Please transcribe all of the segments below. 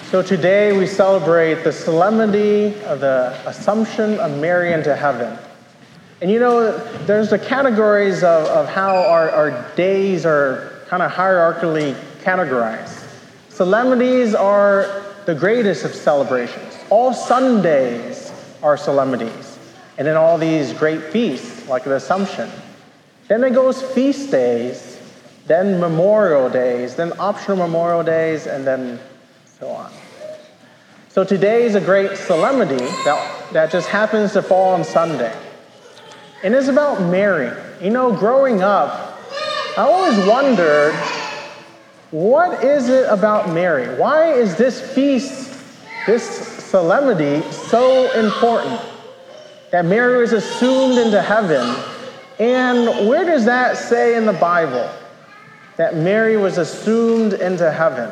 So today we celebrate the solemnity of the Assumption of Mary into heaven. And you know, there's the categories of how our days are kind of hierarchically categorized. Solemnities are the greatest of celebrations. All Sundays are solemnities. And then all these great feasts, like the Assumption. Then it goes feast days, then memorial days, then optional memorial days, and then so on. So today is a great solemnity that just happens to fall on Sunday. And it's about Mary. You know, growing up, I always wondered, what is it about Mary? Why is this feast, this solemnity, so important? That Mary was assumed into heaven. And where does that say in the Bible? That Mary was assumed into heaven.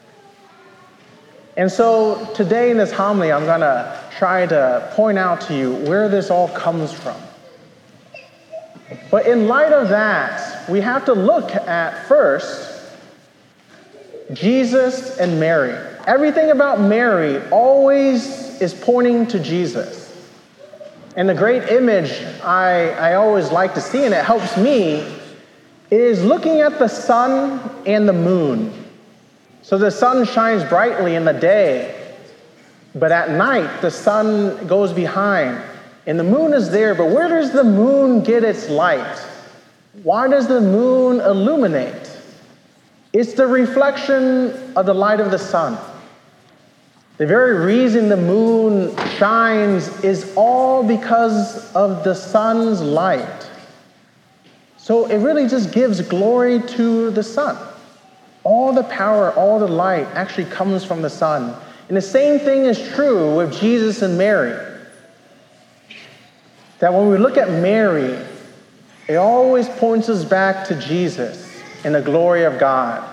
And so today in this homily, I'm going to try to point out to you where this all comes from. But in light of that, we have to look at first Jesus and Mary. Everything about Mary always is pointing to Jesus. And the great image I always like to see, and it helps me, is looking at the sun and the moon. So the sun shines brightly in the day, but at night the sun goes behind, and the moon is there, but where does the moon get its light? Why does the moon illuminate? It's the reflection of the light of the sun. The very reason the moon shines is all because of the sun's light. So it really just gives glory to the sun. All the power, all the light actually comes from the sun. And the same thing is true with Jesus and Mary. That when we look at Mary, it always points us back to Jesus and the glory of God.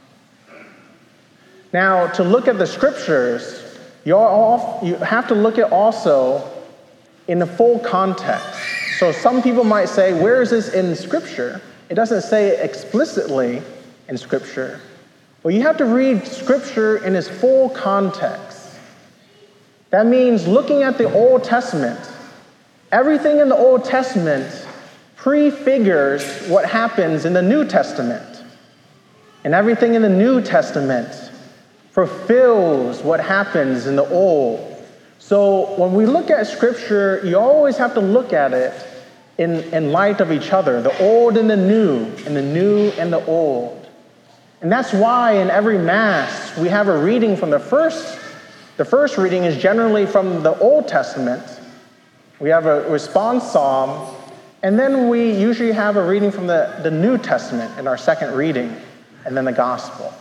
Now, to look at the scriptures, you have to look at also in the full context. So some people might say, where is this in Scripture? It doesn't say it explicitly in Scripture. Well, you have to read Scripture in its full context. That means looking at the Old Testament. Everything in the Old Testament prefigures what happens in the New Testament. And everything in the New Testament fulfills what happens in the Old. So when we look at Scripture, you always have to look at it in light of each other, the old and the new and the old. And that's why in every Mass, we have a reading from the first reading is generally from the Old Testament. We have a response psalm, and then we usually have a reading from the New Testament in our second reading, and then the Gospel.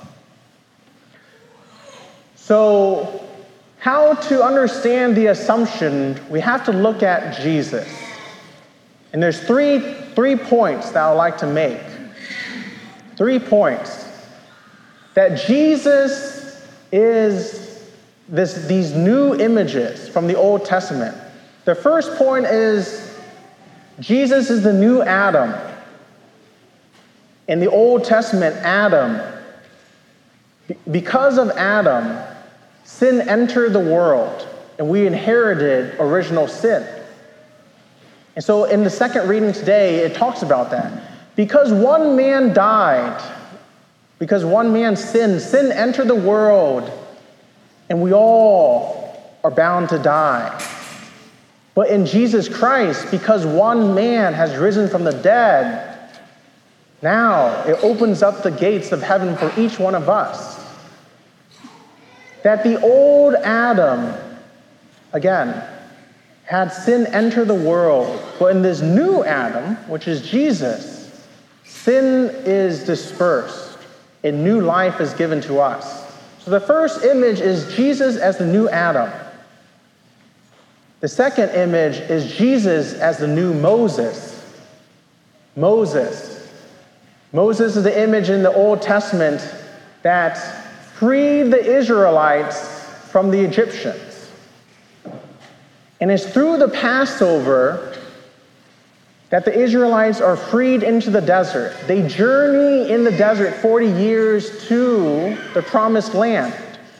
So, how to understand the Assumption, we have to look at Jesus. And there's three points that I would like to make. 3 points. That Jesus is these new images from the Old Testament. The first point is Jesus is the new Adam. In the Old Testament, Adam, because of Adam, sin entered the world, and we inherited original sin. And so in the second reading today, it talks about that. Because one man died, because one man sinned, sin entered the world, and we all are bound to die. But in Jesus Christ, because one man has risen from the dead, now it opens up the gates of heaven for each one of us. That the old Adam, again, had sin enter the world. But in this new Adam, which is Jesus, sin is dispersed and new life is given to us. So the first image is Jesus as the new Adam. The second image is Jesus as the new Moses. Moses is the image in the Old Testament that freed the Israelites from the Egyptians. And it's through the Passover that the Israelites are freed into the desert. They journey in the desert 40 years to the promised land.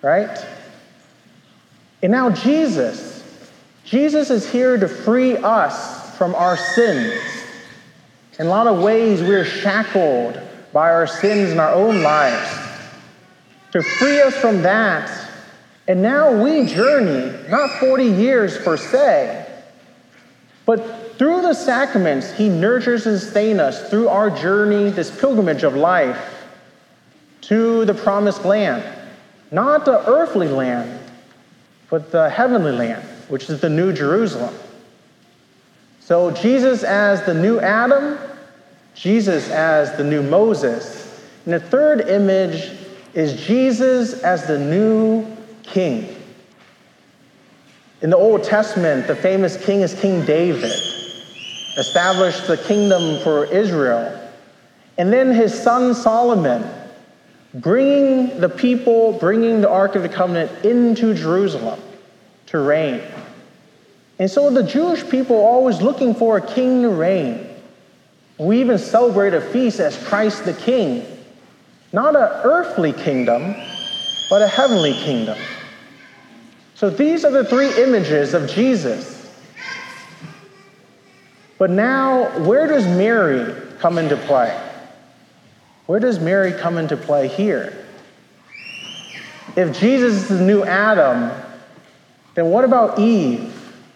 right? And now Jesus is here to free us from our sins. In a lot of ways, we're shackled by our sins in our own lives. To free us from that, and now we journey, not 40 years per se, but through the sacraments, he nurtures and sustains us through our journey, this pilgrimage of life, to the promised land. Not the earthly land, but the heavenly land, which is the New Jerusalem. So Jesus as the new Adam, Jesus as the new Moses. And the third image is Jesus as the new king. In the Old Testament, the famous king is King David, established the kingdom for Israel. And then his son Solomon, bringing the Ark of the Covenant into Jerusalem to reign. And so the Jewish people are always looking for a king to reign. We even celebrate a feast as Christ the King. Not an earthly kingdom, but a heavenly kingdom. So these are the three images of Jesus. But now, where does Mary come into play? Where does Mary come into play here? If Jesus is the new Adam, then what about Eve,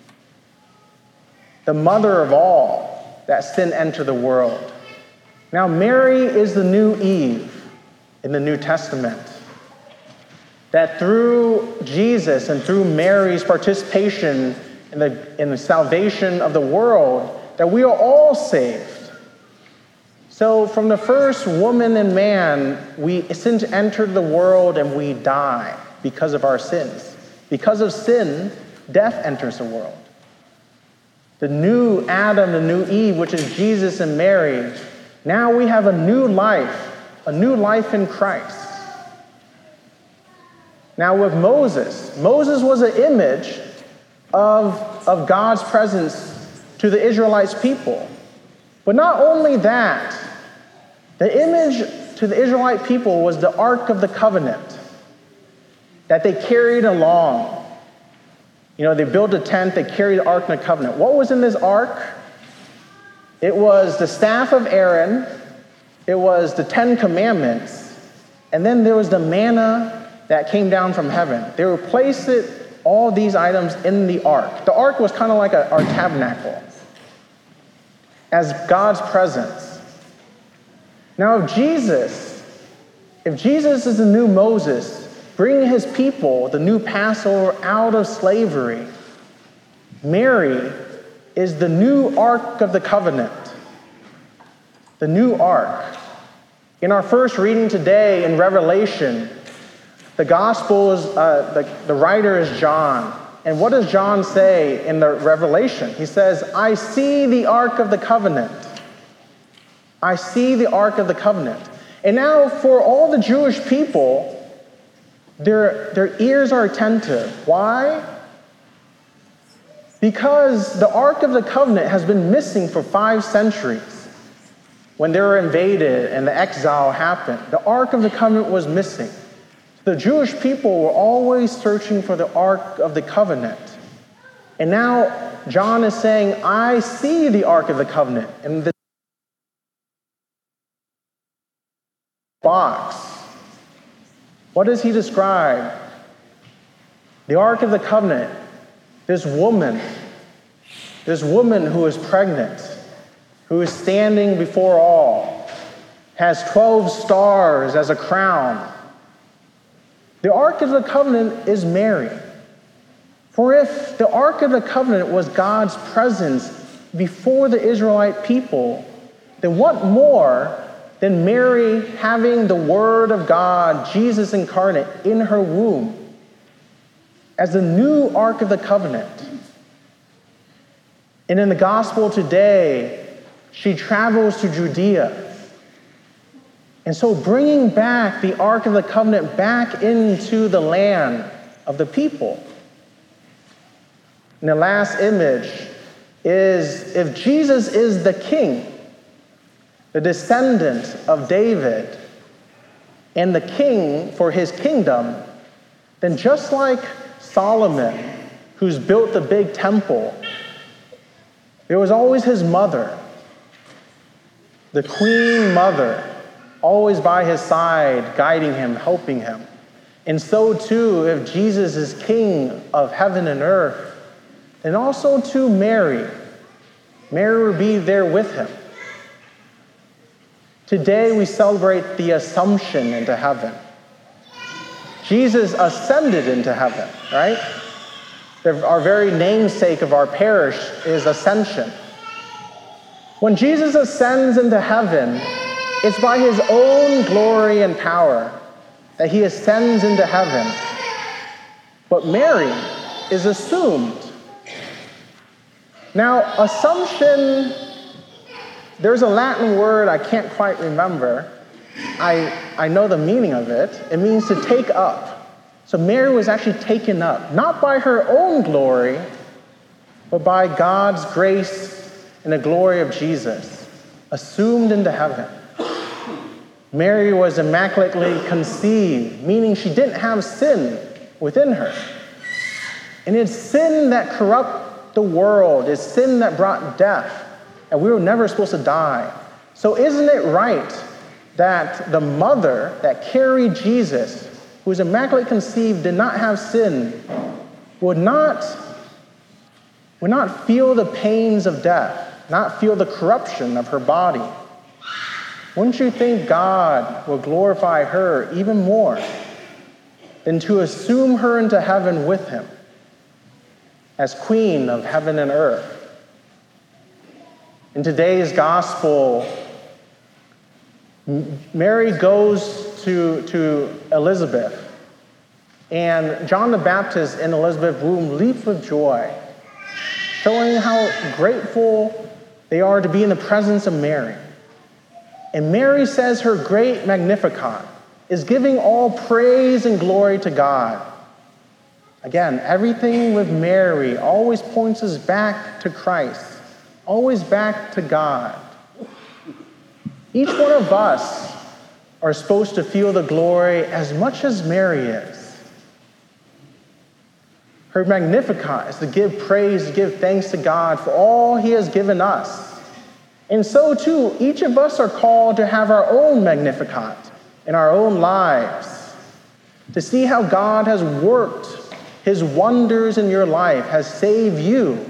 the mother of all that sin entered the world? Now, Mary is the new Eve in the New Testament. That through Jesus and through Mary's participation in the salvation of the world, that we are all saved. So from the first woman and man, sin entered the world and we die because of our sins. Because of sin, death enters the world. The new Adam, the new Eve, which is Jesus and Mary, now we have a new life in Christ. Now with Moses was an image of God's presence to the Israelites people. But not only that, the image to the Israelite people was the Ark of the Covenant that they carried along. They built a tent, they carried the Ark of the Covenant. What was in this Ark? It was the staff of Aaron, it was the 10 Commandments, and then there was the manna that came down from heaven. They replaced all these items in the Ark. The Ark was kind of like our tabernacle, as God's presence. Now, if Jesus is the new Moses, bringing his people, the new Passover, out of slavery, Mary is the new Ark of the Covenant, the new Ark. In our first reading today in Revelation, the Gospel is, the writer is John. And what does John say in the Revelation? He says, I see the Ark of the Covenant. I see the Ark of the Covenant. And now for all the Jewish people, their ears are attentive. Why? Because the Ark of the Covenant has been missing for 5 centuries. When they were invaded and the exile happened, the Ark of the Covenant was missing. The Jewish people were always searching for the Ark of the Covenant. And now John is saying, I see the Ark of the Covenant in the box. What does he describe? The Ark of the Covenant, this woman who is pregnant, who is standing before all, has 12 stars as a crown. The Ark of the Covenant is Mary. For if the Ark of the Covenant was God's presence before the Israelite people, then what more than Mary having the Word of God, Jesus incarnate, in her womb as the new Ark of the Covenant? And in the Gospel today, she travels to Judea. And so bringing back the Ark of the Covenant back into the land of the people. And the last image is, if Jesus is the king, the descendant of David, and the king for his kingdom, then just like Solomon, who's built the big temple, there was always his mother, the queen mother, always by his side, guiding him, helping him. And so too, if Jesus is king of heaven and earth, then also too Mary. Mary will be there with him. Today we celebrate the Assumption into heaven. Jesus ascended into heaven, right? Our very namesake of our parish is Ascension. When Jesus ascends into heaven, it's by his own glory and power that he ascends into heaven. But Mary is assumed. Now, Assumption, there's a Latin word I can't quite remember. I know the meaning of it. It means to take up. So Mary was actually taken up, not by her own glory, but by God's grace and the glory of Jesus, assumed into heaven. Mary was immaculately conceived, meaning she didn't have sin within her. And it's sin that corrupts the world. It's sin that brought death, and we were never supposed to die. So isn't it right that the mother that carried Jesus, who was immaculately conceived, did not have sin, would not feel the pains of death, not feel the corruption of her body? Wouldn't you think God will glorify her even more than to assume her into heaven with him as queen of heaven and earth? In today's gospel, Mary goes to Elizabeth, and John the Baptist in Elizabeth's womb leaped with joy, showing how grateful they are to be in the presence of Mary. And Mary says her great Magnificat is giving all praise and glory to God. Again, everything with Mary always points us back to Christ, always back to God. Each one of us are supposed to feel the glory as much as Mary is. Her Magnificat is to give praise, to give thanks to God for all he has given us. And so too, each of us are called to have our own Magnificat in our own lives, to see how God has worked his wonders in your life, has saved you.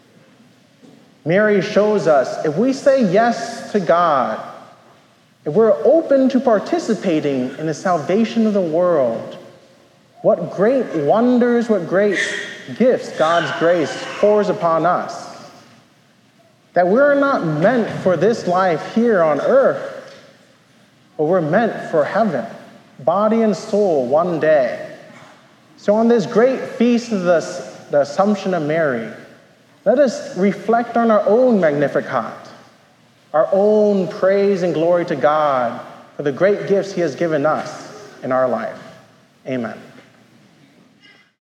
Mary shows us if we say yes to God, if we're open to participating in the salvation of the world, what great wonders, what great gifts God's grace pours upon us. That we're not meant for this life here on earth, but we're meant for heaven, body and soul, one day. So on this great feast of the Assumption of Mary, let us reflect on our own Magnificat, our own praise and glory to God for the great gifts he has given us in our life. Amen.